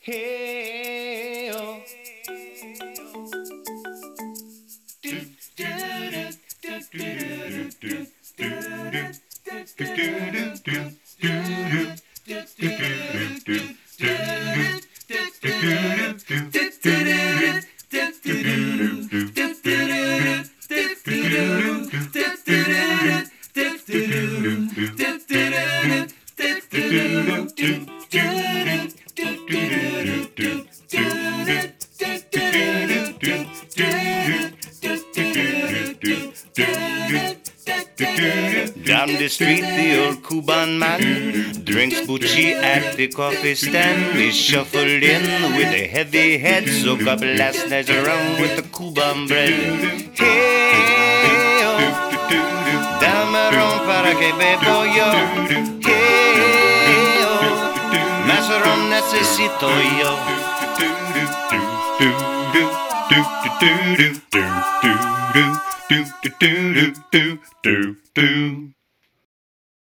Hey, oh. Down the street, the old Cuban man drinks Bucci at the coffee stand. He shuffled in with a heavy head, soak up last night's rum with the Cuban bread. Hey, oh, dame ron para que bebo yo. Hey, oh, más ron necesito yo.